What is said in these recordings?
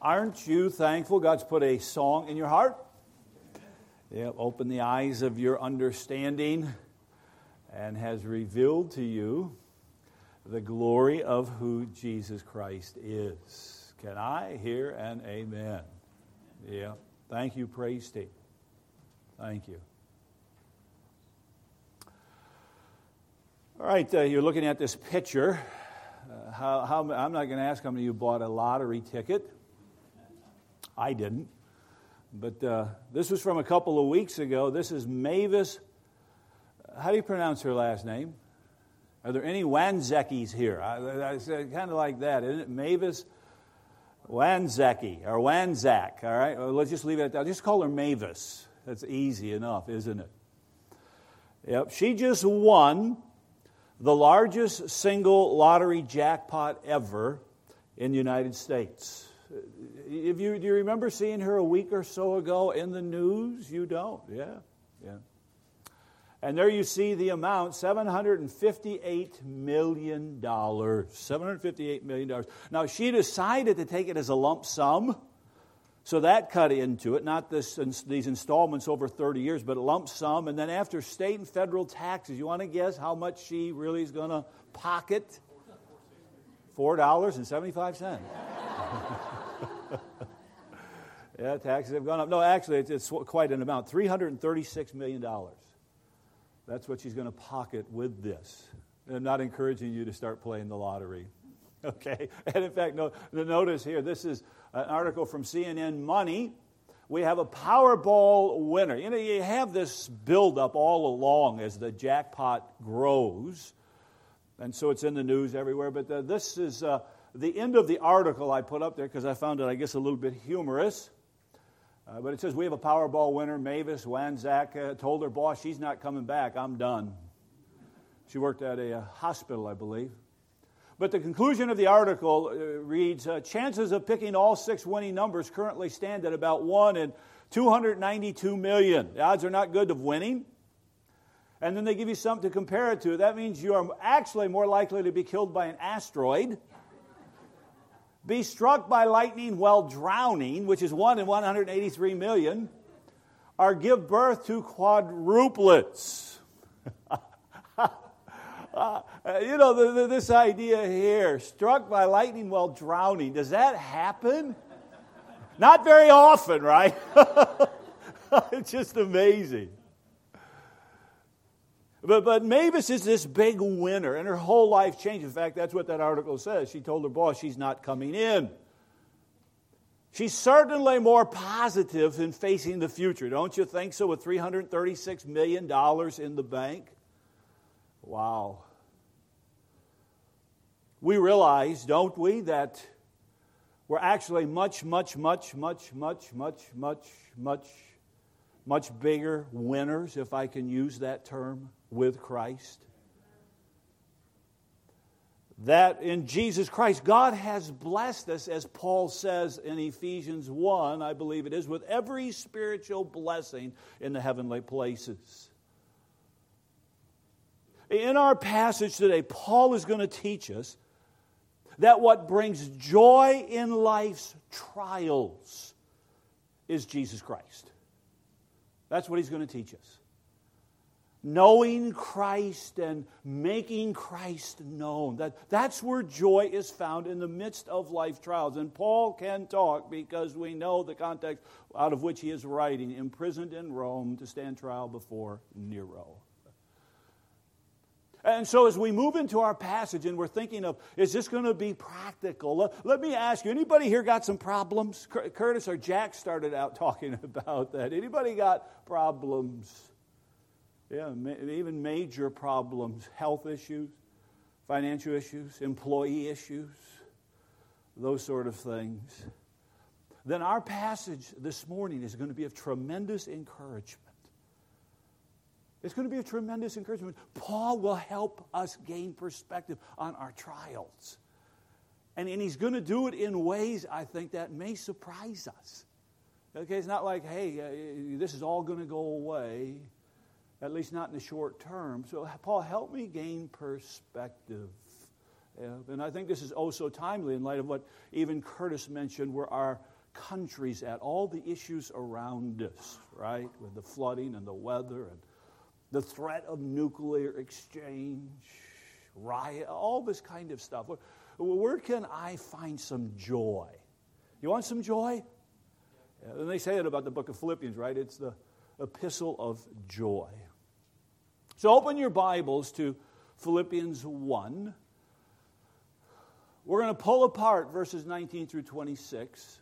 Aren't you thankful God's put a song in your heart? Yeah, open the eyes of your understanding and has revealed to you the glory of who Jesus Christ is. Can I hear an amen? Yeah. Thank you, praise team. Thank you. All right, you're looking at this picture. I'm not going to ask how many of you bought a lottery ticket. I didn't. But this was from a couple of weeks ago. This is Mavis. How do you pronounce her last name? Are there any Wanzekis here? I said kind of like that, isn't it? Mavis Wanzeki or Wanzak. All right, well, let's just leave it at that. Just call her Mavis. That's easy enough, isn't it? Yep. She just won the largest single lottery jackpot ever in the United States. Do you remember seeing her a week or so ago in the news? You don't? Yeah. And there you see the amount, $758 million. $758 million. Now, she decided to take it as a lump sum, so that cut into it, not these installments over 30 years, but a lump sum. And then after state and federal taxes, you want to guess how much she really is going to pocket? $4.75. Yeah, taxes have gone up. No, actually, it's quite an amount. $336 million. That's what she's going to pocket with this. And I'm not encouraging you to start playing the lottery. Okay? And in fact, notice here, this is an article from CNN Money. We have a Powerball winner. You know, you have this buildup all along as the jackpot grows. And so it's in the news everywhere. But this is the end of the article I put up there because I found it, I guess, a little bit humorous. But it says, we have a Powerball winner, Mavis Wanzak, told her boss she's not coming back. I'm done. She worked at a hospital, I believe. But the conclusion of the article reads, chances of picking all 6 winning numbers currently stand at about 1 in 292 million. The odds are not good of winning. And then they give you something to compare it to. That means you are actually more likely to be killed by an asteroid, be struck by lightning while drowning, which is 1 in 183 million, or give birth to quadruplets. This idea here, struck by lightning while drowning, does that happen? Not very often, right? It's just amazing. But Mavis is this big winner, and her whole life changed. In fact, that's what that article says. She told her boss she's not coming in. She's certainly more positive in facing the future. Don't you think so, with $336 million in the bank? Wow. We realize, don't we, that we're actually much bigger winners, if I can use that term, with Christ. That in Jesus Christ, God has blessed us, as Paul says in Ephesians 1, I believe it is, with every spiritual blessing in the heavenly places. In our passage today, Paul is going to teach us that what brings joy in life's trials is Jesus Christ. That's what he's going to teach us. Knowing Christ and making Christ known. That's where joy is found in the midst of life trials. And Paul can talk because we know the context out of which he is writing, imprisoned in Rome to stand trial before Nero. And so as we move into our passage and we're thinking of, is this going to be practical? Let me ask you, anybody here got some problems? Curtis or Jack started out talking about that. Anybody got problems? Yeah, even major problems, health issues, financial issues, employee issues, those sort of things. Then our passage this morning is going to be of tremendous encouragement. It's going to be a tremendous encouragement. Paul will help us gain perspective on our trials. And he's going to do it in ways, I think, that may surprise us. Okay, it's not like, hey, this is all going to go away. At least not in the short term. So, Paul, help me gain perspective And I think this is oh so timely in light of what even Curtis mentioned, where our country's at, all the issues around us, right? With the flooding and the weather and the threat of nuclear exchange, riot, all this kind of stuff. Where can I find some joy? You want some joy? Yeah, and they say it about the book of Philippians, right? It's the epistle of joy. So open your Bibles to Philippians 1. We're going to pull apart verses 19 through 26.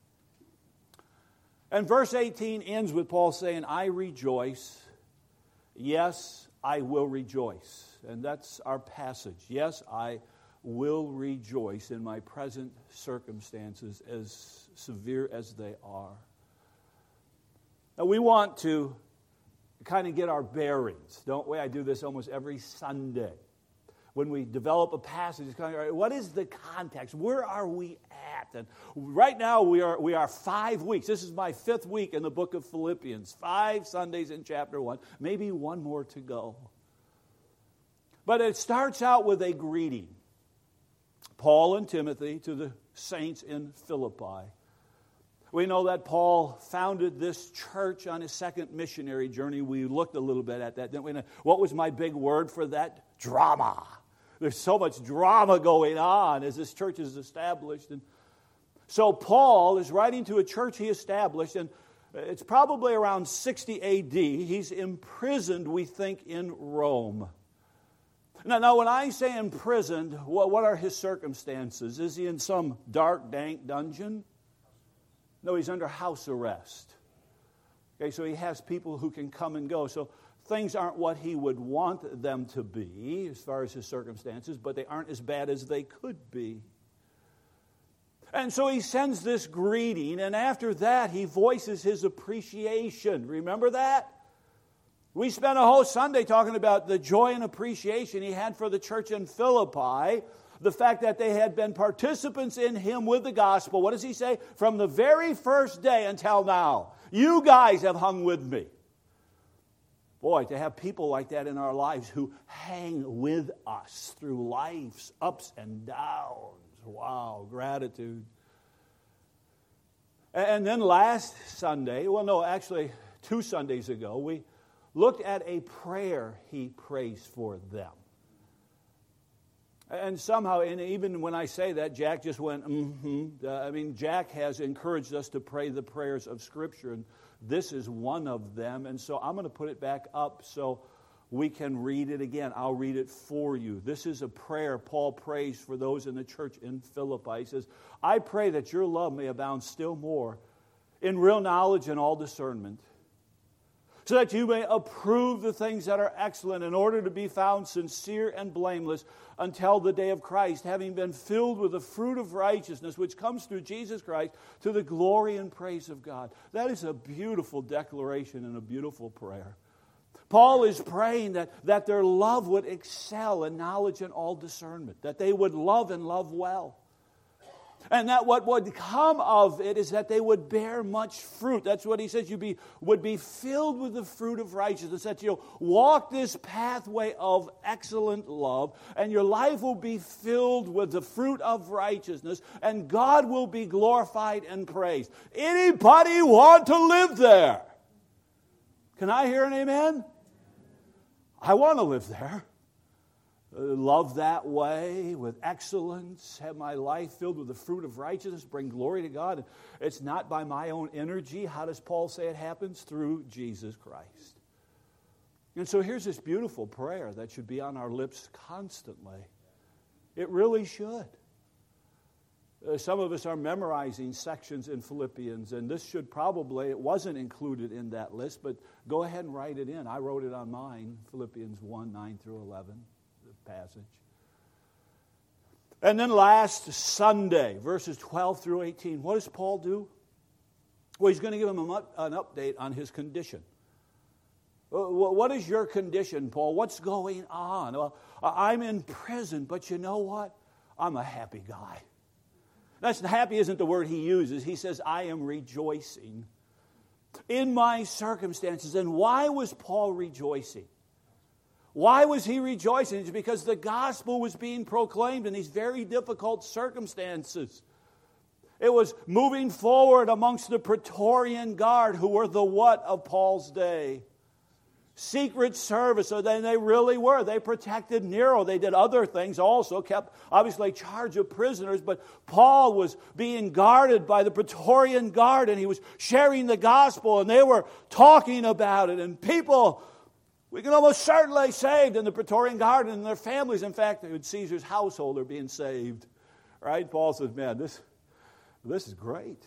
And verse 18 ends with Paul saying, I rejoice. Yes, I will rejoice. And that's our passage. Yes, I will rejoice in my present circumstances, as severe as they are. Now, we want to kind of get our bearings, don't we? I do this almost every Sunday. When we develop a passage, it's kind of, all right, what is the context? Where are we at? And right now we are 5 weeks. This is my 5th week in the book of Philippians. 5 Sundays in chapter 1. Maybe one more to go. But it starts out with a greeting. Paul and Timothy to the saints in Philippi. We know that Paul founded this church on his second missionary journey. We looked a little bit at that, didn't we? What was my big word for that? Drama. There's so much drama going on as this church is established. And so Paul is writing to a church he established, and it's probably around 60 AD. He's imprisoned, we think, in Rome. Now, when I say imprisoned, what are his circumstances? Is he in some dark, dank dungeon? No, he's under house arrest. Okay, so he has people who can come and go. So things aren't what he would want them to be as far as his circumstances, but they aren't as bad as they could be. And so he sends this greeting, and after that he voices his appreciation. Remember that? We spent a whole Sunday talking about the joy and appreciation he had for the church in Philippi, the fact that they had been participants in him with the gospel. What does he say? From the very first day until now, you guys have hung with me. Boy, to have people like that in our lives who hang with us through life's ups and downs. Wow, gratitude. And then last Sunday, well, no, actually 2 Sundays ago, we looked at a prayer he prays for them. And somehow, and even when I say that, Jack just went, Jack has encouraged us to pray the prayers of Scripture, and this is one of them. And so I'm going to put it back up so we can read it again. I'll read it for you. This is a prayer Paul prays for those in the church in Philippi. He says, I pray that your love may abound still more in real knowledge and all discernment, so that you may approve the things that are excellent, in order to be found sincere and blameless until the day of Christ, having been filled with the fruit of righteousness which comes through Jesus Christ, to the glory and praise of God. That is a beautiful declaration and a beautiful prayer. Paul is praying that their love would excel in knowledge and all discernment, that they would love and love well. And that what would come of it is that they would bear much fruit. That's what he says. You would be filled with the fruit of righteousness. That you'll walk this pathway of excellent love. And your life will be filled with the fruit of righteousness. And God will be glorified and praised. Anybody want to live there? Can I hear an amen? I want to live there. Love that way with excellence, have my life filled with the fruit of righteousness, bring glory to God. It's not by my own energy. How does Paul say it happens? Through Jesus Christ. And so here's this beautiful prayer that should be on our lips constantly. It really should. Some of us are memorizing sections in Philippians, and this should probably, it wasn't included in that list, but go ahead and write it in. I wrote it on mine, Philippians 1, 9 through 11. Passage. And then last Sunday, verses 12 through 18, what does Paul do? Well, he's going to give them an update on his condition. What is your condition, Paul? What's going on? Well, I'm in prison, but you know what? I'm a happy guy. That's happy isn't the word he uses. He says, I am rejoicing in my circumstances. And why was Paul rejoicing? Why was he rejoicing? It's because the gospel was being proclaimed in these very difficult circumstances. It was moving forward amongst the Praetorian Guard, who were the what of Paul's day? Secret service. So then they really were. They protected Nero. They did other things also, kept obviously charge of prisoners, but Paul was being guarded by the Praetorian Guard, and he was sharing the gospel, and they were talking about it, and people, we can almost certainly saved in the Praetorian Guard and their families. In fact, Caesar's household are being saved. Right? Paul says, man, this is great.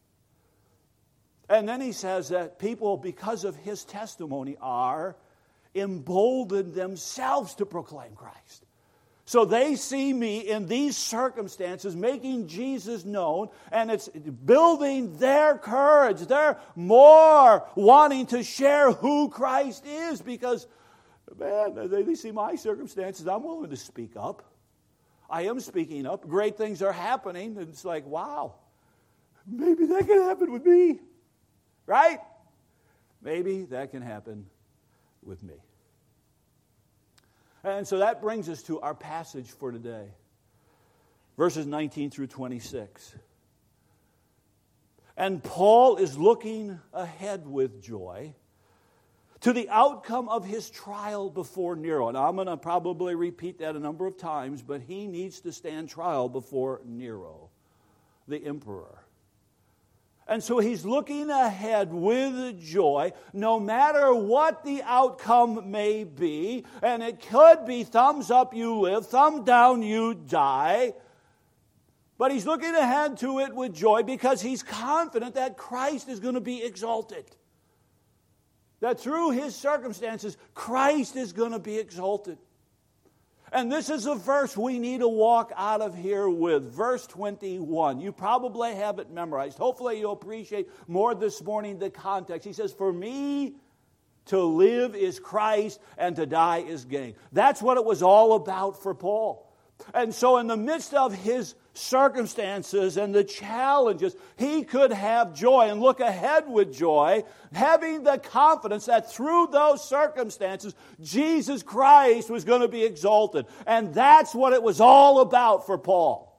And then he says that people, because of his testimony, are emboldened themselves to proclaim Christ. So they see me in these circumstances making Jesus known, and it's building their courage. They're more wanting to share who Christ is because, man, they see my circumstances. I'm willing to speak up. I am speaking up. Great things are happening. And it's like, wow, maybe that can happen with me. Right? Maybe that can happen with me. And so that brings us to our passage for today. Verses 19 through 26. And Paul is looking ahead with joy to the outcome of his trial before Nero. And I'm going to probably repeat that a number of times, but he needs to stand trial before Nero, the emperor. And so he's looking ahead with joy, no matter what the outcome may be. And it could be thumbs up, you live, thumb down, you die. But he's looking ahead to it with joy because he's confident that Christ is going to be exalted. That through his circumstances, Christ is going to be exalted. And this is a verse we need to walk out of here with. Verse 21. You probably have it memorized. Hopefully you'll appreciate more this morning the context. He says, for me to live is Christ and to die is gain. That's what it was all about for Paul. And so in the midst of his circumstances and the challenges, he could have joy and look ahead with joy, having the confidence that through those circumstances, Jesus Christ was going to be exalted. And that's what it was all about for Paul.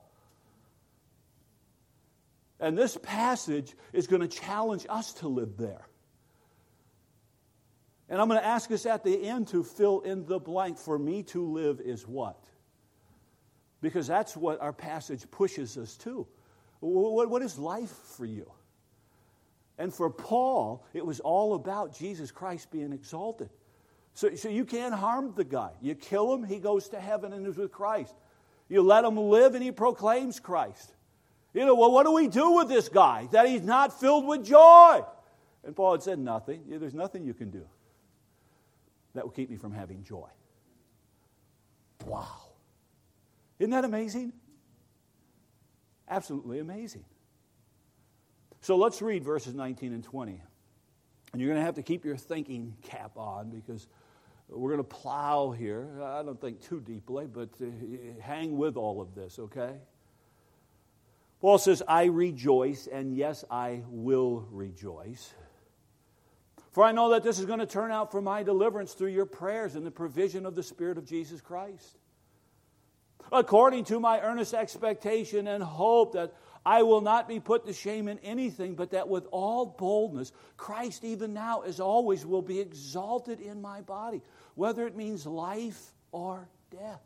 And this passage is going to challenge us to live there. And I'm going to ask us at the end to fill in the blank. For me to live is what? Because that's what our passage pushes us to. What is life for you? And for Paul, it was all about Jesus Christ being exalted. So you can't harm the guy. You kill him, he goes to heaven and is with Christ. You let him live and he proclaims Christ. You know, well, what do we do with this guy that he's not filled with joy? And Paul had said nothing. There's nothing you can do that will keep me from having joy. Wow. Isn't that amazing? Absolutely amazing. So let's read verses 19 and 20. And you're going to have to keep your thinking cap on because we're going to plow here. I don't think too deeply, but hang with all of this, okay? Paul says, I rejoice, and yes, I will rejoice. For I know that this is going to turn out for my deliverance through your prayers and the provision of the Spirit of Jesus Christ. According to my earnest expectation and hope that I will not be put to shame in anything, but that with all boldness, Christ even now, as always, will be exalted in my body, whether it means life or death.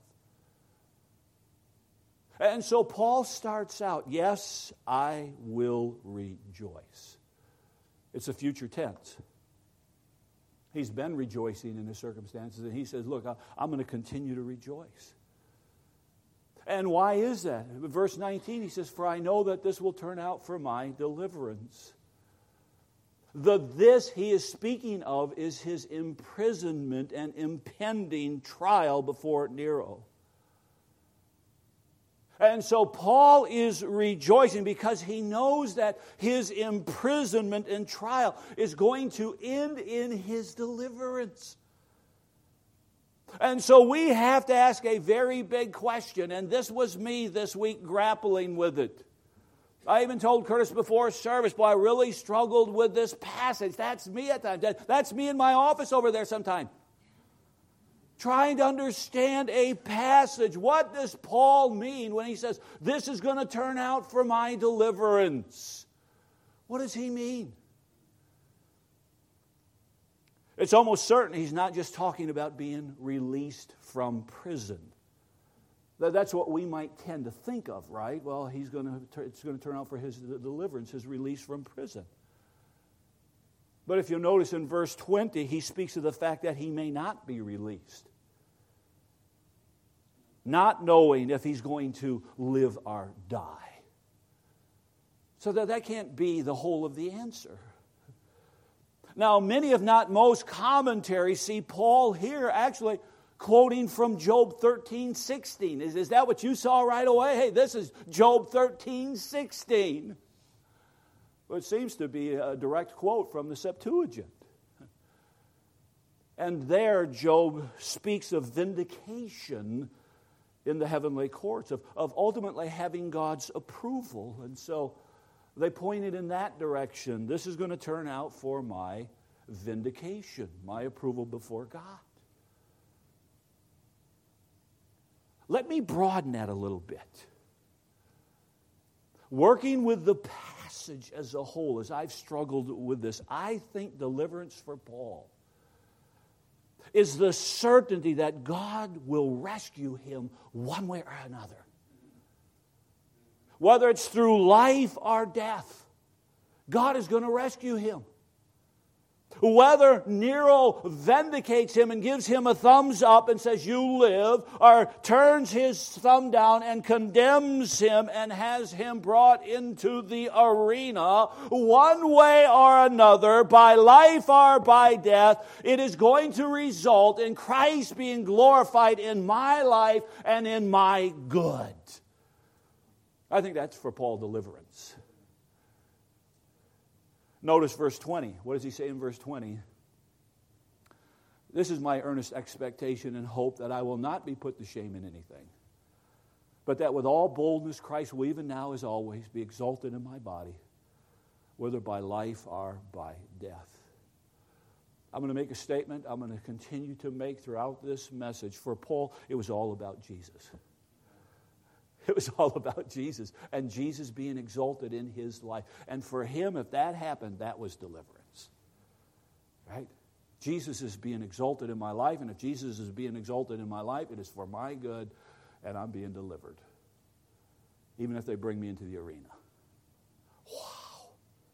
And so Paul starts out, yes, I will rejoice. It's a future tense. He's been rejoicing in his circumstances, and he says, look, I'm going to continue to rejoice. And why is that? Verse 19, he says, for I know that this will turn out for my deliverance. The this he is speaking of is his imprisonment and impending trial before Nero. And so Paul is rejoicing because he knows that his imprisonment and trial is going to end in his deliverance. And so we have to ask a very big question, and this was me this week grappling with it. I even told Curtis before service, boy, I really struggled with this passage. That's me at times. That's me in my office over there sometime. trying to understand a passage. What does Paul mean when he says, this is going to turn out for my deliverance? What does he mean? It's almost certain he's not just talking about being released from prison. That's what we might tend to think of, right? Well, it's going to turn out for his deliverance, his release from prison. But if you'll notice in verse 20, he speaks of the fact that he may not be released. Not knowing if he's going to live or die. So that can't be the whole of the answer. Now, many, if not most, commentaries see Paul here actually quoting from Job 13:16. Is that what you saw right away? Hey, this is Job 13:16. Well, it seems to be a direct quote from the Septuagint. And there Job speaks of vindication in the heavenly courts, of ultimately having God's approval. And so they pointed in that direction. This is going to turn out for my vindication, my approval before God. Let me broaden that a little bit. Working with the passage as a whole, as I've struggled with this, I think deliverance for Paul is the certainty that God will rescue him one way or another. Whether it's through life or death, God is going to rescue him. Whether Nero vindicates him and gives him a thumbs up and says, you live, or turns his thumb down and condemns him and has him brought into the arena, one way or another, by life or by death, it is going to result in Christ being glorified in my life and in my good. I think that's for Paul deliverance. Notice verse 20. What does he say in verse 20? This is my earnest expectation and hope that I will not be put to shame in anything, but that with all boldness Christ will even now as always be exalted in my body, whether by life or by death. I'm going to make a statement I'm going to continue to make throughout this message. For Paul, it was all about Jesus. It was all about Jesus and Jesus being exalted in his life. And for him, if that happened, that was deliverance. Right? Jesus is being exalted in my life, and if Jesus is being exalted in my life, it is for my good, and I'm being delivered. Even if they bring me into the arena. Wow.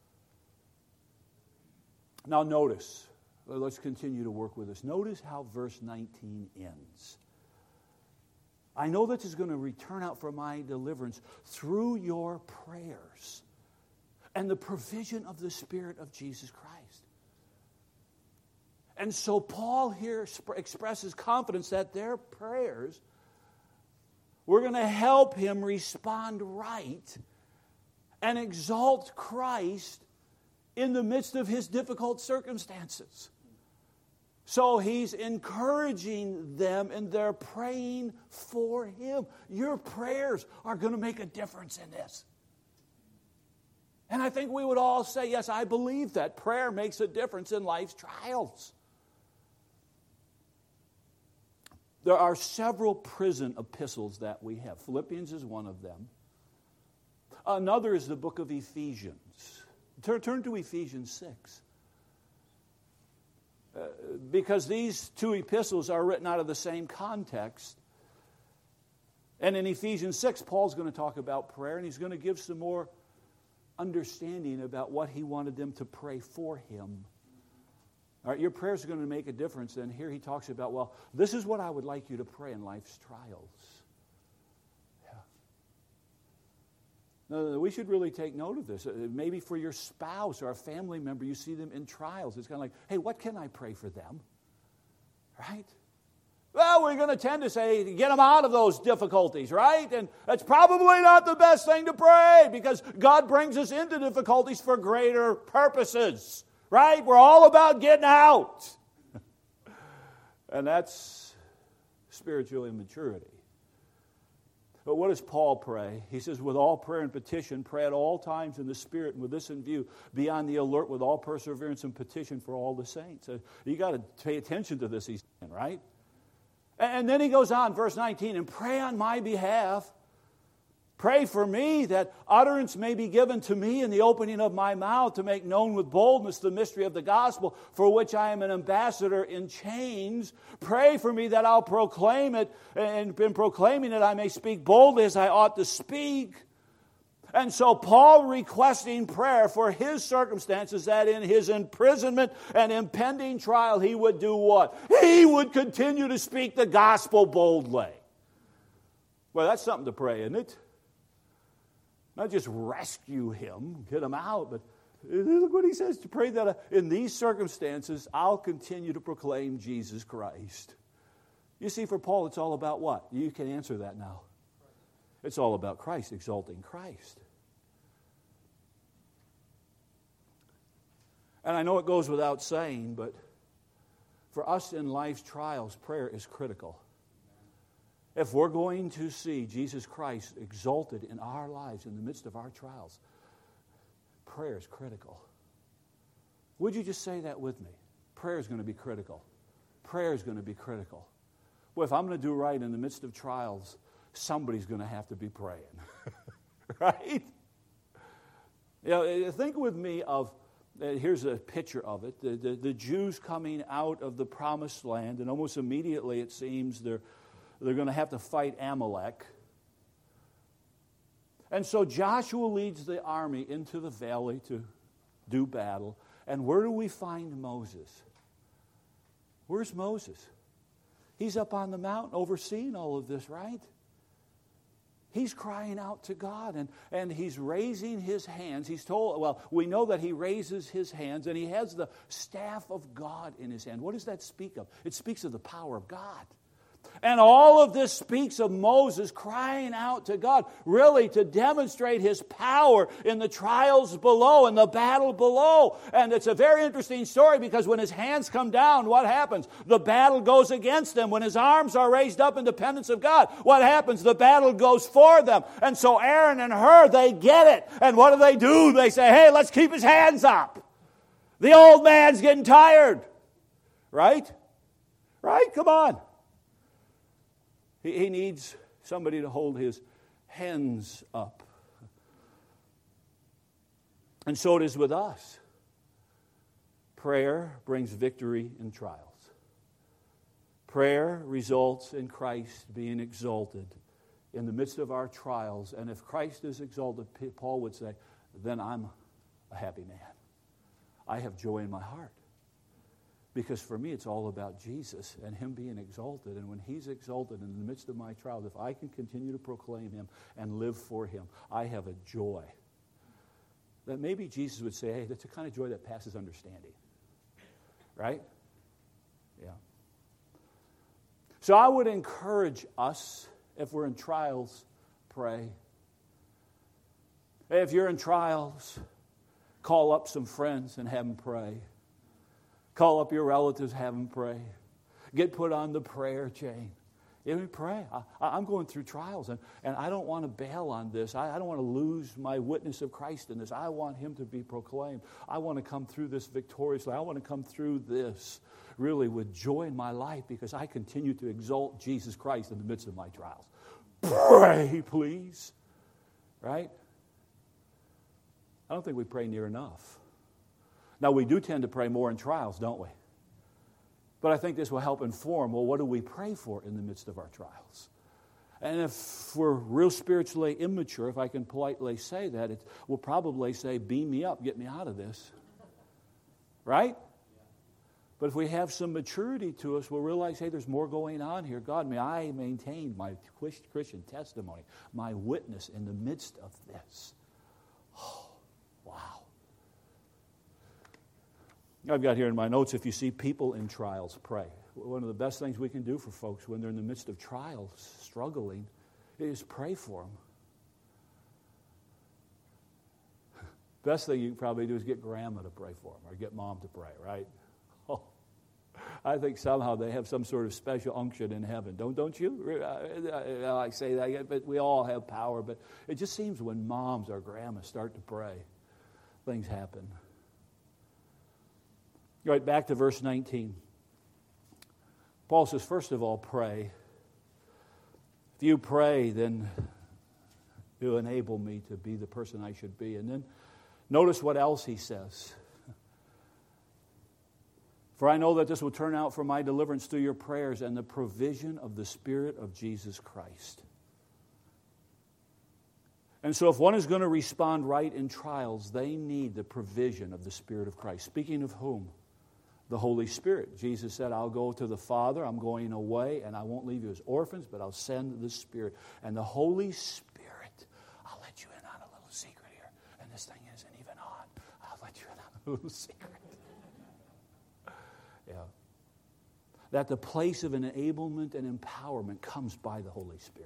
Now notice, let's continue to work with this. Notice how verse 19 ends. I know that is going to return out for my deliverance through your prayers and the provision of the Spirit of Jesus Christ. And so Paul here expresses confidence that their prayers were going to help him respond right and exalt Christ in the midst of his difficult circumstances. So he's encouraging them and they're praying for him. Your prayers are going to make a difference in this. And I think we would all say, yes, I believe that. Prayer makes a difference in life's trials. There are several prison epistles that we have. Philippians is one of them. Another is the book of Ephesians. Turn to Ephesians 6. Because these two epistles are written out of the same context. And in Ephesians 6, Paul's going to talk about prayer, and he's going to give some more understanding about what he wanted them to pray for him. All right, your prayers are going to make a difference. And here he talks about, well, this is what I would like you to pray in life's trials. No, we should really take note of this. Maybe for your spouse or a family member, you see them in trials. It's kind of like, hey, what can I pray for them? Right? Well, we're going to tend to say, get them out of those difficulties, right? And that's probably not the best thing to pray because God brings us into difficulties for greater purposes, right? We're all about getting out. And that's spiritual immaturity. But what does Paul pray? He says, with all prayer and petition, pray at all times in the Spirit, and with this in view, be on the alert with all perseverance and petition for all the saints. You got to pay attention to this, he's saying, right? And then he goes on, verse 19, and pray on my behalf. Pray for me that utterance may be given to me in the opening of my mouth to make known with boldness the mystery of the gospel for which I am an ambassador in chains. Pray for me that I'll proclaim it, and in proclaiming it I may speak boldly as I ought to speak. And so Paul requesting prayer for his circumstances, that in his imprisonment and impending trial he would do what? He would continue to speak the gospel boldly. Well, that's something to pray, isn't it? Not just rescue him, get him out, but look what he says, to pray that in these circumstances I'll continue to proclaim Jesus Christ. You see, for Paul, it's all about what? You can answer that now. It's all about Christ, exalting Christ. And I know it goes without saying, but for us in life's trials, prayer is critical. If we're going to see Jesus Christ exalted in our lives in the midst of our trials, prayer is critical. Would you just say that with me? Prayer is going to be critical. Prayer is going to be critical. Well, if I'm going to do right in the midst of trials, somebody's going to have to be praying. Right? You know, think with me of, here's a picture of it, the Jews coming out of the promised land, and almost immediately it seems they're going to have to fight Amalek. And so Joshua leads the army into the valley to do battle. And where do we find Moses? Where's Moses? He's up on the mountain overseeing all of this, right? He's crying out to God, and he's raising his hands. He's told, well, we know that he raises his hands, and he has the staff of God in his hand. What does that speak of? It speaks of the power of God. And all of this speaks of Moses crying out to God, really to demonstrate his power in the trials below, in the battle below. And it's a very interesting story, because when his hands come down, what happens? The battle goes against him. When his arms are raised up in dependence of God, what happens? The battle goes for them. And so Aaron and Hur, they get it. And what do? They say, hey, let's keep his hands up. The old man's getting tired. Right? Right? Come on. He needs somebody to hold his hands up. And so it is with us. Prayer brings victory in trials. Prayer results in Christ being exalted in the midst of our trials. And if Christ is exalted, Paul would say, then I'm a happy man. I have joy in my heart. Because for me, it's all about Jesus and him being exalted. And when he's exalted in the midst of my trials, if I can continue to proclaim him and live for him, I have a joy that maybe Jesus would say, hey, that's a kind of joy that passes understanding. Right? Yeah. So I would encourage us, if we're in trials, pray. If you're in trials, call up some friends and have them pray. Call up your relatives, have them pray. Get put on the prayer chain. Even pray. I'm going through trials, and I don't want to bail on this. I don't want to lose my witness of Christ in this. I want him to be proclaimed. I want to come through this victoriously. I want to come through this really with joy in my life, because I continue to exalt Jesus Christ in the midst of my trials. Pray, please. Right? I don't think we pray near enough. Now, we do tend to pray more in trials, don't we? But I think this will help inform, well, what do we pray for in the midst of our trials? And if we're real spiritually immature, if I can politely say that, we'll probably say, beam me up, get me out of this. Right? But if we have some maturity to us, we'll realize, hey, there's more going on here. God, may I maintain my Christian testimony, my witness in the midst of this. Oh, wow. I've got here in my notes, if you see people in trials, pray. One of the best things we can do for folks when they're in the midst of trials, struggling, is pray for them. Best thing you can probably do is get grandma to pray for them, or get mom to pray, right? Oh, I think somehow they have some sort of special unction in heaven. Don't you? I say that, but we all have power. But it just seems when moms or grandmas start to pray, things happen. Right back to verse 19. Paul says, first of all, pray. If you pray, then you'll enable me to be the person I should be. And then notice what else he says. For I know that this will turn out for my deliverance through your prayers and the provision of the Spirit of Jesus Christ. And so if one is going to respond right in trials, they need the provision of the Spirit of Christ. Speaking of whom? The Holy Spirit. Jesus said, I'll go to the Father, I'm going away, and I won't leave you as orphans, but I'll send the Spirit. And the Holy Spirit, I'll let you in on a little secret here. And this thing isn't even on. I'll let you in on a little secret. Yeah. That the place of enablement and empowerment comes by the Holy Spirit.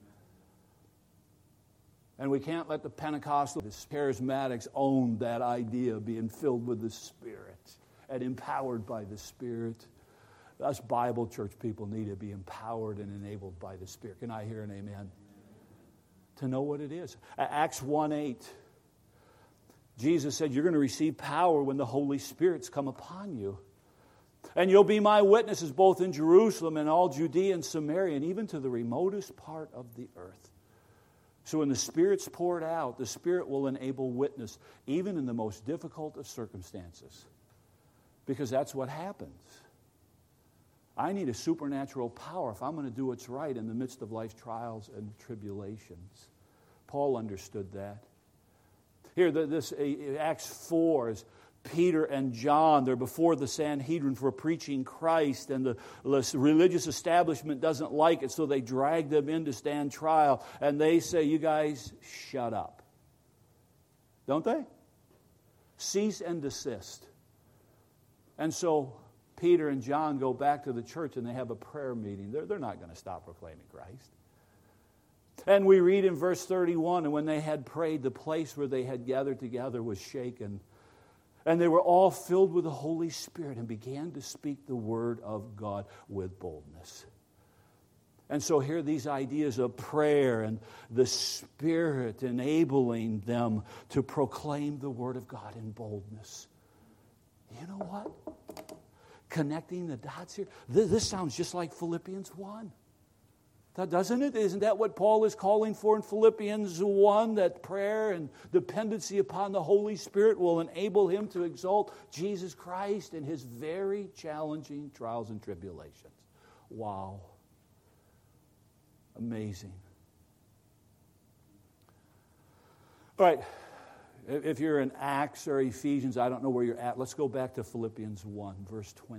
And we can't let the Pentecostal, the charismatics own that idea of being filled with the Spirit and empowered by the Spirit. Us Bible church people need to be empowered and enabled by the Spirit. Can I hear an amen? To know what it is. Acts 1:8. Jesus said, you're going to receive power when the Holy Spirit's come upon you. And you'll be my witnesses both in Jerusalem and all Judea and Samaria and even to the remotest part of the earth. So when the Spirit's poured out, the Spirit will enable witness even in the most difficult of circumstances. Because that's what happens. I need a supernatural power if I'm going to do what's right in the midst of life's trials and tribulations. Paul understood that. Here, this Acts 4 is Peter and John. They're before the Sanhedrin for preaching Christ, and the religious establishment doesn't like it, so they drag them in to stand trial. And they say, you guys, shut up. Don't they? Cease and desist. And so Peter and John go back to the church and they have a prayer meeting. They're not going to stop proclaiming Christ. And we read in verse 31, and when they had prayed, the place where they had gathered together was shaken. And they were all filled with the Holy Spirit and began to speak the word of God with boldness. And so here these ideas of prayer and the Spirit enabling them to proclaim the word of God in boldness. You know what? Connecting the dots here. This sounds just like Philippians 1. Doesn't it? Isn't that what Paul is calling for in Philippians 1? That prayer and dependency upon the Holy Spirit will enable him to exalt Jesus Christ in his very challenging trials and tribulations. Wow. Amazing. All right. If you're in Acts or Ephesians, I don't know where you're at. Let's go back to Philippians 1, verse 20.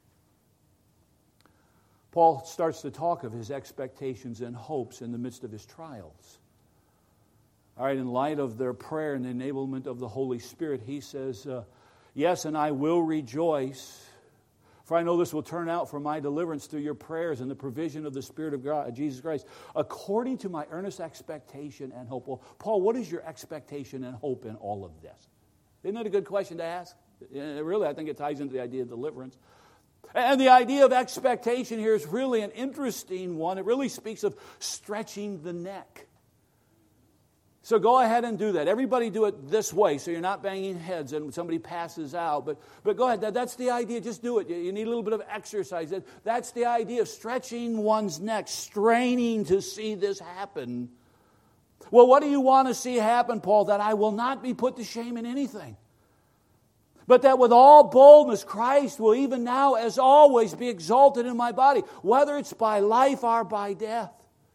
Paul starts to talk of his expectations and hopes in the midst of his trials. All right, in light of their prayer and the enablement of the Holy Spirit, he says, yes, and I will rejoice, for I know this will turn out for my deliverance through your prayers and the provision of the Spirit of God, Jesus Christ, according to my earnest expectation and hope. Well, Paul, what is your expectation and hope in all of this? Isn't that a good question to ask? Really, I think it ties into the idea of deliverance. And the idea of expectation here is really an interesting one. It really speaks of stretching the neck. So go ahead and do that. Everybody do it this way so you're not banging heads and somebody passes out. But go ahead. That's the idea. Just do it. You need a little bit of exercise. That's the idea of stretching one's neck, straining to see this happen. Well, what do you want to see happen, Paul? That I will not be put to shame in anything. But that with all boldness, Christ will even now, as always, be exalted in my body, whether it's by life or by death.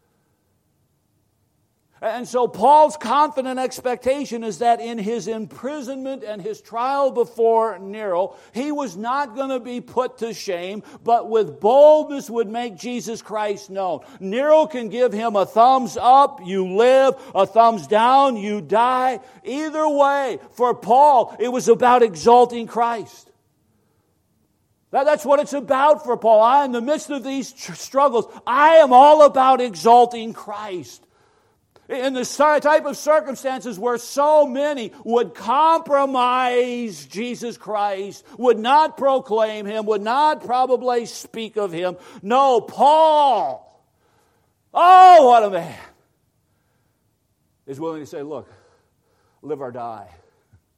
And so Paul's confident expectation is that in his imprisonment and his trial before Nero, he was not going to be put to shame, but with boldness would make Jesus Christ known. Nero can give him a thumbs up, you live, a thumbs down, you die. Either way, for Paul, it was about exalting Christ. That's what it's about for Paul. In the midst of these struggles, I am all about exalting Christ. In the type of circumstances where so many would compromise Jesus Christ, would not proclaim Him, would not probably speak of Him. No, Paul, oh, what a man, is willing to say, look, live or die.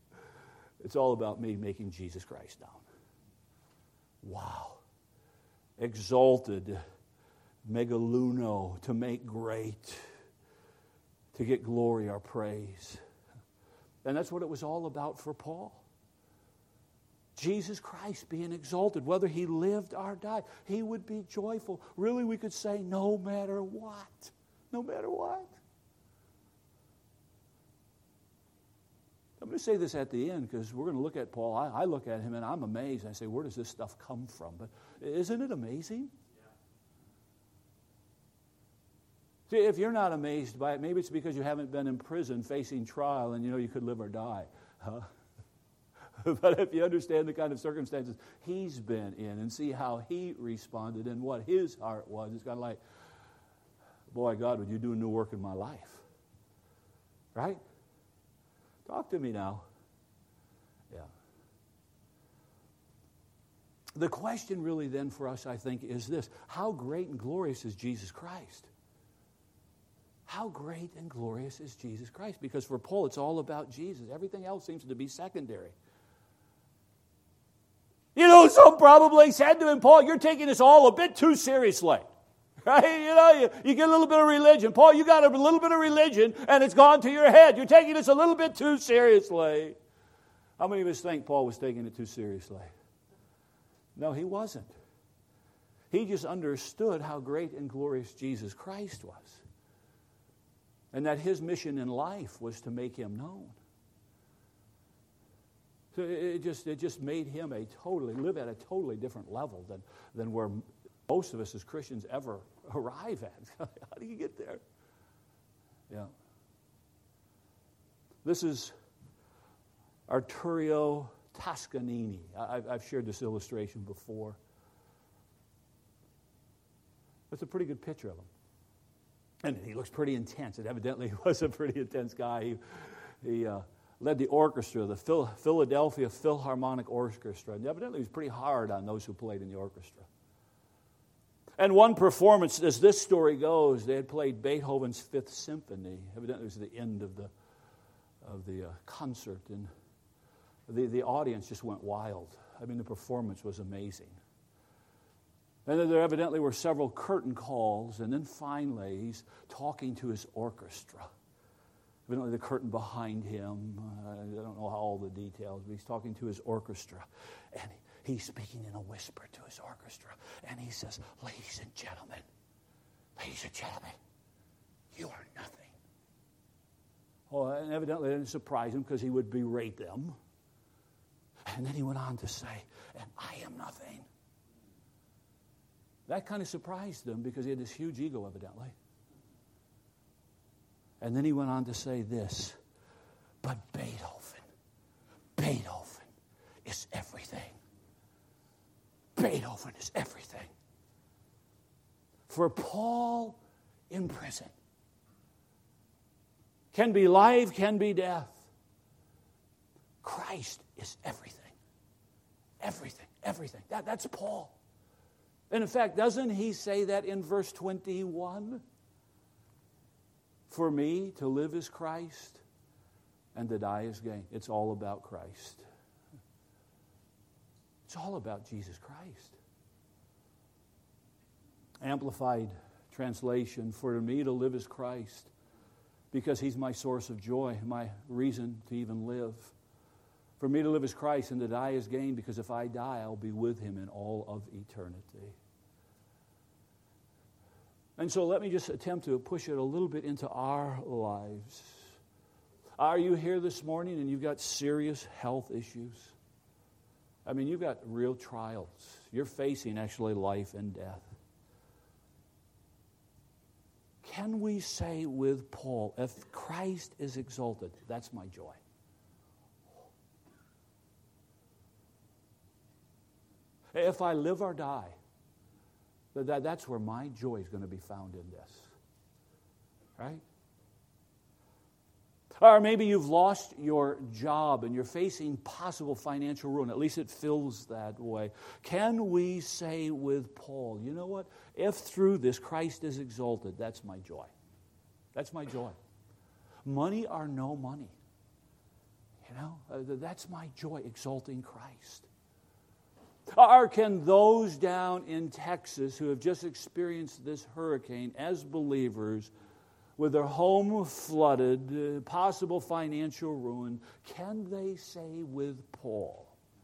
It's all about me making Jesus Christ known. Wow. exalted, megaluno, to make great, to get glory or praise. And that's what it was all about for Paul. Jesus Christ being exalted, whether he lived or died, he would be joyful. Really, we could say, no matter what. No matter what. I'm going to say this at the end because we're going to look at Paul. I look at him and I'm amazed. I say, where does this stuff come from? But isn't it amazing? See, if you're not amazed by it, maybe it's because you haven't been in prison facing trial and you know you could live or die. Huh? But if you understand the kind of circumstances he's been in and see how he responded and what his heart was, it's kind of like, boy, God, would you do a new work in my life? Right? Talk to me now. Yeah. The question really then for us, I think, is this. How great and glorious is Jesus Christ? How great and glorious is Jesus Christ? Because for Paul, it's all about Jesus. Everything else seems to be secondary. You know, some probably said to him, Paul, you're taking this all a bit too seriously. Right? You know, you get a little bit of religion. Paul, you got a little bit of religion, and it's gone to your head. You're taking this a little bit too seriously. How many of us think Paul was taking it too seriously? No, he wasn't. He just understood how great and glorious Jesus Christ was. And that his mission in life was to make him known. So it just made him live at a totally different level than where most of us as Christians ever arrive at. How do you get there? Yeah. This is Arturo Toscanini. I've shared this illustration before. It's a pretty good picture of him. And he looks pretty intense. And evidently he was a pretty intense guy. He led the orchestra, the Philadelphia Philharmonic Orchestra. And evidently he was pretty hard on those who played in the orchestra. And one performance, as this story goes, they had played Beethoven's Fifth Symphony. Evidently it was the end of the concert. And the audience just went wild. I mean, the performance was amazing. And then there evidently were several curtain calls, and then finally he's talking to his orchestra. Evidently the curtain behind him, I don't know all the details, but he's talking to his orchestra. And he's speaking in a whisper to his orchestra. And he says, ladies and gentlemen, you are nothing. Oh, and evidently it didn't surprise him because he would berate them. And then he went on to say, and I am nothing. That kind of surprised them because he had this huge ego, evidently. And then he went on to say this, but Beethoven is everything. Beethoven is everything. For Paul in prison, can be life, can be death. Christ is everything. Everything. That's Paul. And in fact, doesn't he say that in verse 21? For me, to live is Christ, and to die is gain. It's all about Christ. It's all about Jesus Christ. Amplified translation, for me to live is Christ, because he's my source of joy, my reason to even live. For me to live is Christ, and to die is gain, because if I die, I'll be with him in all of eternity. And so let me just attempt to push it a little bit into our lives. Are you here this morning and you've got serious health issues? I mean, you've got real trials. You're facing actually life and death. Can we say with Paul, if Christ is exalted, that's my joy? If I live or die, that's where my joy is going to be found in this. Right? Or maybe you've lost your job and you're facing possible financial ruin. At least it feels that way. Can we say with Paul, you know what? If through this Christ is exalted, that's my joy. That's my joy. Money or no money. You know, that's my joy, exalting Christ. Or can those down in Texas who have just experienced this hurricane as believers, with their home flooded, possible financial ruin, can they say with Paul,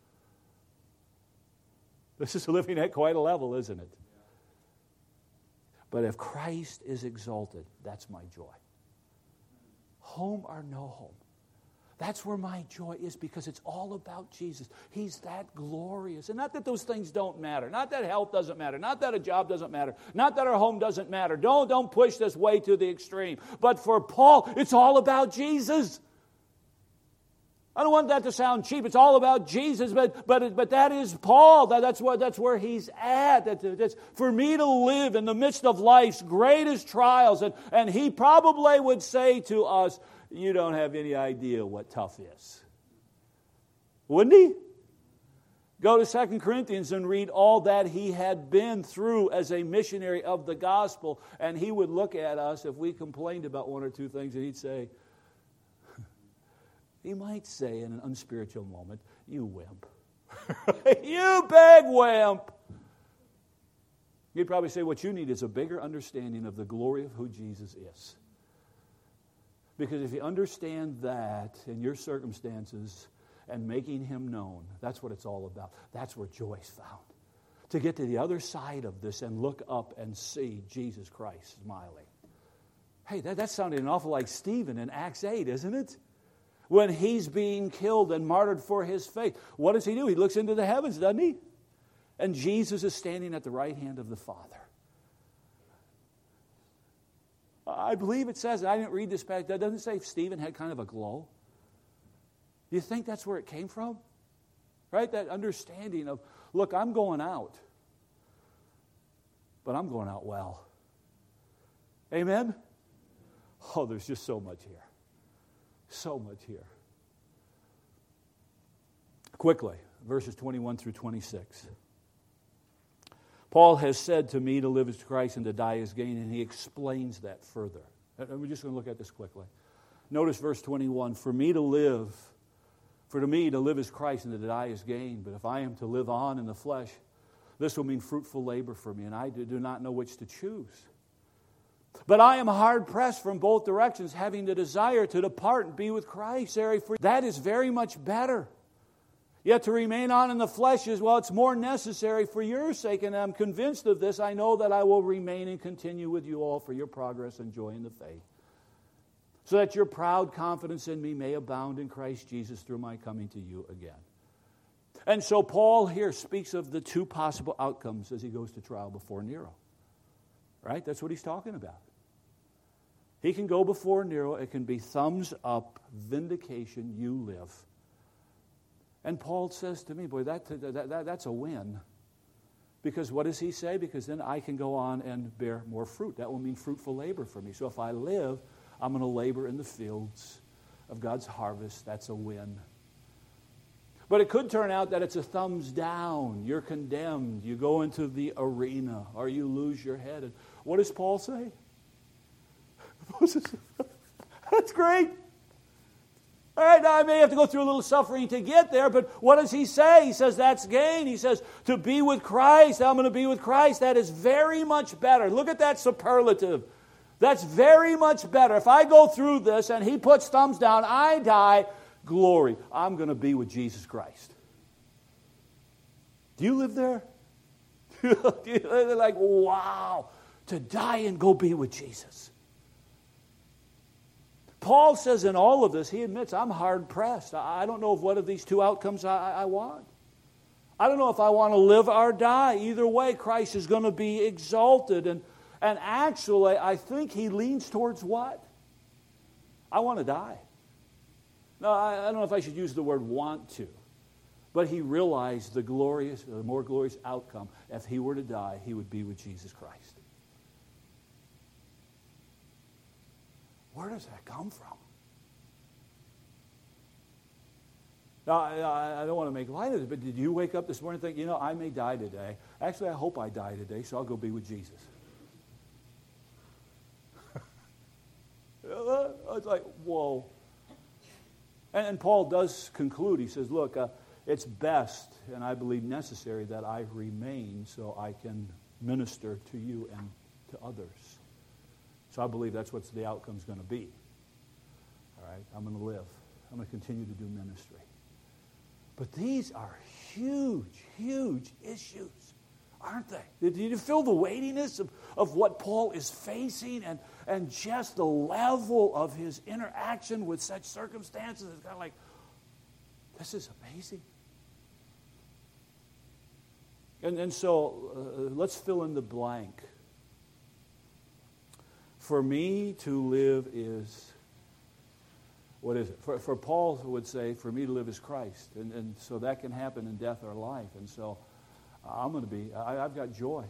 this is living at quite a level, isn't it? But if Christ is exalted, that's my joy. Home or no home. That's where my joy is, because it's all about Jesus. He's that glorious. And not that those things don't matter. Not that health doesn't matter. Not that a job doesn't matter. Not that our home doesn't matter. Don't push this way to the extreme. But for Paul, it's all about Jesus. I don't want that to sound cheap. It's all about Jesus, but that is Paul. That's where he's at. That's for me to live in the midst of life's greatest trials. And he probably would say to us, you don't have any idea what tough is. Wouldn't he? Go to 2 Corinthians and read all that he had been through as a missionary of the gospel, and he would look at us if we complained about one or two things, and he'd say, he might say in an unspiritual moment, you wimp. You big wimp. He'd probably say, what you need is a bigger understanding of the glory of who Jesus is. Because if you understand that in your circumstances and making Him known, that's what it's all about. That's where joy is found. To get to the other side of this and look up and see Jesus Christ smiling. Hey, that sounded an awful like Stephen in Acts 8, isn't it? When he's being killed and martyred for his faith. What does he do? He looks into the heavens, doesn't he? And Jesus is standing at the right hand of the Father. I believe it says, I didn't read this back, that doesn't say Stephen had kind of a glow. Do you think that's where it came from? Right? That understanding of, look, I'm going out. But I'm going out well. Amen? Oh, there's just so much here. So much here. Quickly, verses 21 through 26. Paul has said to me to live is Christ and to die is gain, and he explains that further. And we're just going to look at this quickly. Notice verse 21, for to me to live is Christ and to die is gain. But if I am to live on in the flesh, this will mean fruitful labor for me, and I do not know which to choose. But I am hard-pressed from both directions, having the desire to depart and be with Christ. That is very much better. Yet to remain on in the flesh is, well, it's more necessary for your sake, and I'm convinced of this. I know that I will remain and continue with you all for your progress and joy in the faith, so that your proud confidence in me may abound in Christ Jesus through my coming to you again. And so Paul here speaks of the two possible outcomes as he goes to trial before Nero. Right? That's what he's talking about. He can go before Nero. It can be thumbs up, vindication, you live. And Paul says to me, boy, that's a win. Because what does he say? Because then I can go on and bear more fruit. That will mean fruitful labor for me. So if I live, I'm going to labor in the fields of God's harvest. That's a win. But it could turn out that it's a thumbs down. You're condemned. You go into the arena or you lose your head. And what does Paul say? That's great. All right, now I may have to go through a little suffering to get there, but what does he say? He says that's gain. He says to be with Christ, I'm going to be with Christ. That is very much better. Look at that superlative. That's very much better. If I go through this and he puts thumbs down, I die, glory. I'm going to be with Jesus Christ. Do you live there? They're like, wow, to die and go be with Jesus. Paul says in all of this, he admits, I'm hard-pressed. I don't know of what of these two outcomes I want. I don't know if I want to live or die. Either way, Christ is going to be exalted. And actually, I think he leans towards what? I want to die. No, I don't know if I should use the word want to. But he realized the more glorious outcome. If he were to die, he would be with Jesus Christ. Where does that come from? Now, I don't want to make light of it, but did you wake up this morning and think, I may die today. Actually, I hope I die today, so I'll go be with Jesus. It's like, whoa. And Paul does conclude. He says, look, it's best, and I believe necessary, that I remain so I can minister to you and to others. So I believe that's what the outcome's going to be. All right, I'm going to live. I'm going to continue to do ministry. But these are huge, huge issues, aren't they? Did you feel the weightiness of what Paul is facing and just the level of his interaction with such circumstances? It's kind of like, this is amazing. And so let's fill in the blank. For me to live is, what is it? For Paul would say, for me to live is Christ. And so that can happen in death or life. And so I'm going to be, I've got joy.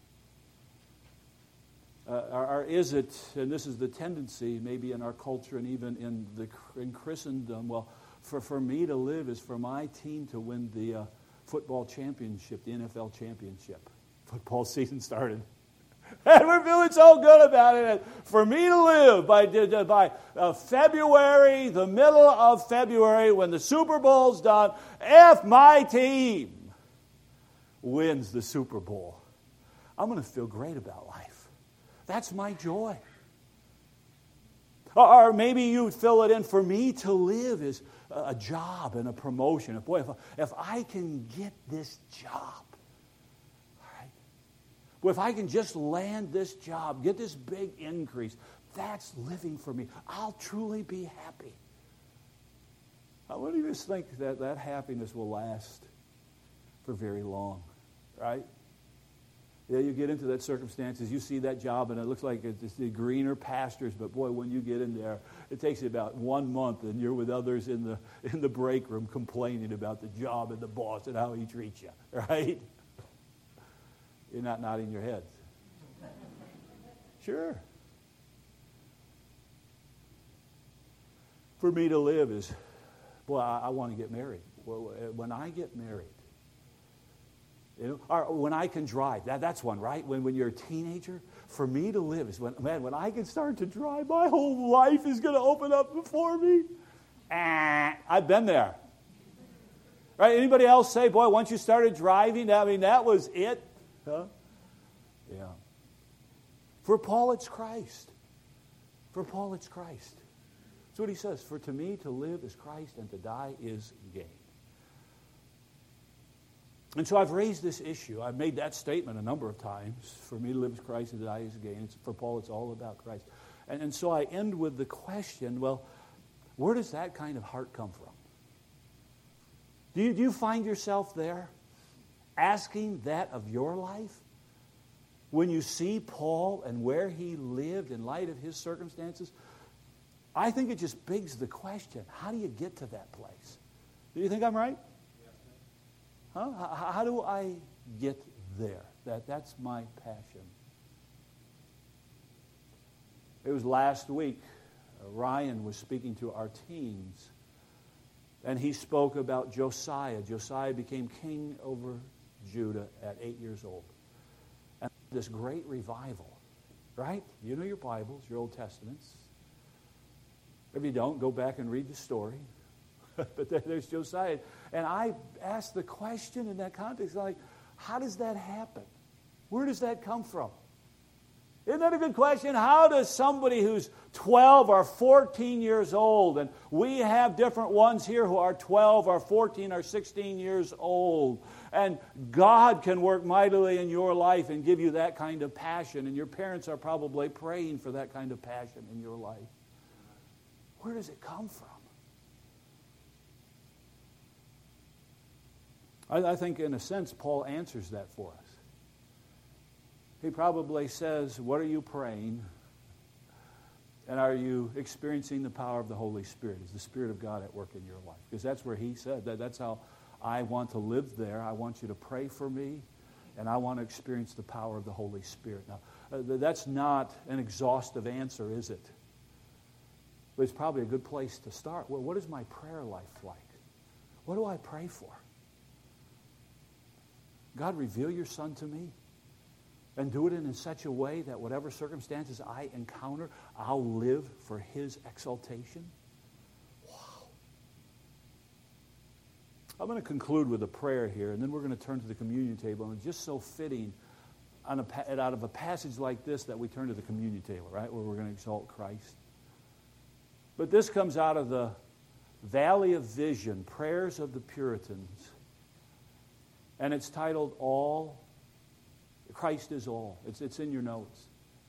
Or is it, and this is the tendency maybe in our culture and even in Christendom, well, for me to live is for my team to win the football championship, the NFL championship. Football season started. And we're feeling so good about it. For me to live by February, the middle of February, when the Super Bowl's done, if my team wins the Super Bowl, I'm going to feel great about life. That's my joy. Or maybe you fill it in, for me to live is a job and a promotion. Boy, if I can get this job, well, if I can just land this job, get this big increase, that's living for me. I'll truly be happy. I wouldn't even think that happiness will last for very long, right? Yeah, you get into that circumstances, you see that job, and it looks like it's the greener pastures, but boy, when you get in there, it takes you about 1 month, and you're with others in the break room complaining about the job and the boss and how he treats you, right? You're not nodding your head. Sure. For me to live is, boy, I want to get married. Well, when I get married, or when I can drive, that's one, right? When you're a teenager, for me to live is when I can start to drive, my whole life is going to open up before me. I've been there. Right? Anybody else say, boy, once you started driving, that was it? Huh? Yeah. For Paul, it's Christ. For Paul, it's Christ. That's what he says. For to me, to live is Christ, and to die is gain. And so I've raised this issue. I've made that statement a number of times. For me to live is Christ, and to die is gain. For Paul, it's all about Christ. And so I end with the question, well, where does that kind of heart come from? Do you find yourself there? Asking that of your life? When you see Paul and where he lived in light of his circumstances, I think it just begs the question, how do you get to that place? Do you think I'm right? Huh? How do I get there? That's my passion. It was last week, Ryan was speaking to our teens, and he spoke about Josiah. Josiah became king over Judah at 8 years old. And this great revival, right? You know your Bibles, your Old Testaments. If you don't, go back and read the story. But there's Josiah. And I asked the question in that context, like, how does that happen? Where does that come from? Isn't that a good question? How does somebody who's 12 or 14 years old, and we have different ones here who are 12 or 14 or 16 years old, and God can work mightily in your life and give you that kind of passion, and your parents are probably praying for that kind of passion in your life. Where does it come from? I think in a sense Paul answers that for us. He probably says, what are you praying? And are you experiencing the power of the Holy Spirit? Is the Spirit of God at work in your life? Because that's where he said, that's how I want to live there. I want you to pray for me, and I want to experience the power of the Holy Spirit. Now, that's not an exhaustive answer, is it? But it's probably a good place to start. Well, what is my prayer life like? What do I pray for? God, reveal your Son to me. And do it in such a way that whatever circumstances I encounter, I'll live for his exaltation. Wow. I'm going to conclude with a prayer here, and then we're going to turn to the communion table. And it's just so fitting out of a passage like this that we turn to the communion table, right, where we're going to exalt Christ. But this comes out of the Valley of Vision, Prayers of the Puritans. And it's titled All, Christ is All. It's in your notes.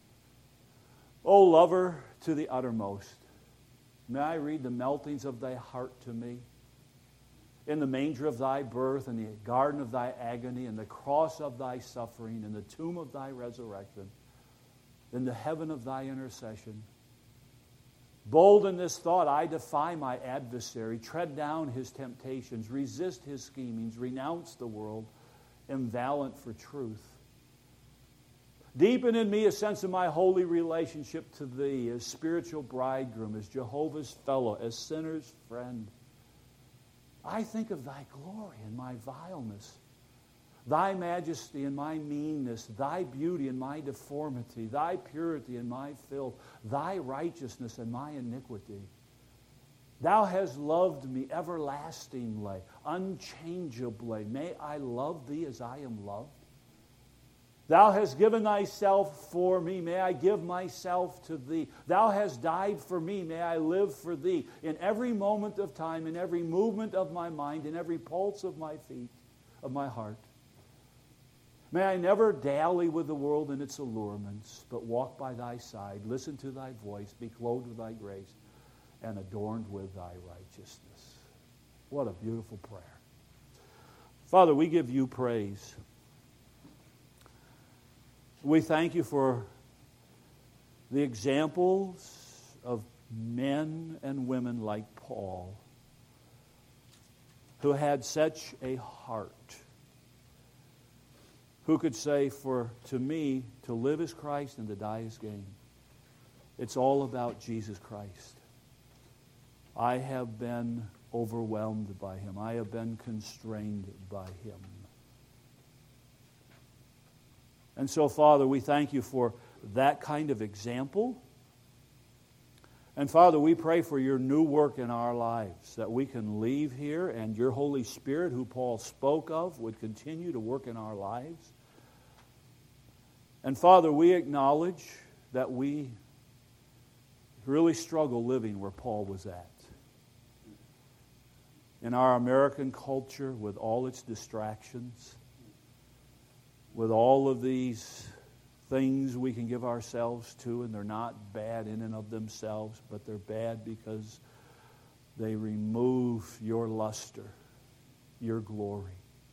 O lover to the uttermost, may I read the meltings of thy heart to me? In the manger of thy birth, in the garden of thy agony, in the cross of thy suffering, in the tomb of thy resurrection, in the heaven of thy intercession. Bold in this thought, I defy my adversary, tread down his temptations, resist his schemings, renounce the world, am valiant for truth. Deepen in me a sense of my holy relationship to thee as spiritual bridegroom, as Jehovah's fellow, as sinner's friend. I think of thy glory in my vileness, thy majesty in my meanness, thy beauty in my deformity, thy purity in my filth, thy righteousness in my iniquity. Thou hast loved me everlastingly, unchangeably. May I love thee as I am loved. Thou hast given thyself for me. May I give myself to thee. Thou hast died for me. May I live for thee. In every moment of time, in every movement of my mind, in every pulse of my feet, of my heart. May I never dally with the world and its allurements, but walk by thy side, listen to thy voice, be clothed with thy grace, and adorned with thy righteousness. What a beautiful prayer. Father, we give you praise. We thank you for the examples of men and women like Paul who had such a heart, who could say, to me, to live is Christ and to die is gain. It's all about Jesus Christ. I have been overwhelmed by him. I have been constrained by him. And so, Father, we thank you for that kind of example. And, Father, we pray for your new work in our lives, that we can leave here and your Holy Spirit, who Paul spoke of, would continue to work in our lives. And, Father, we acknowledge that we really struggle living where Paul was at. In our American culture, with all its distractions, with all of these things we can give ourselves to, and they're not bad in and of themselves, but they're bad because they remove your luster, your glory.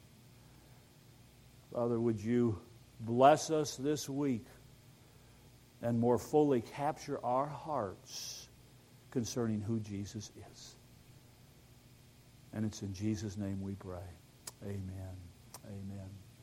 Father, would you bless us this week and more fully capture our hearts concerning who Jesus is. And it's in Jesus' name we pray. Amen. Amen.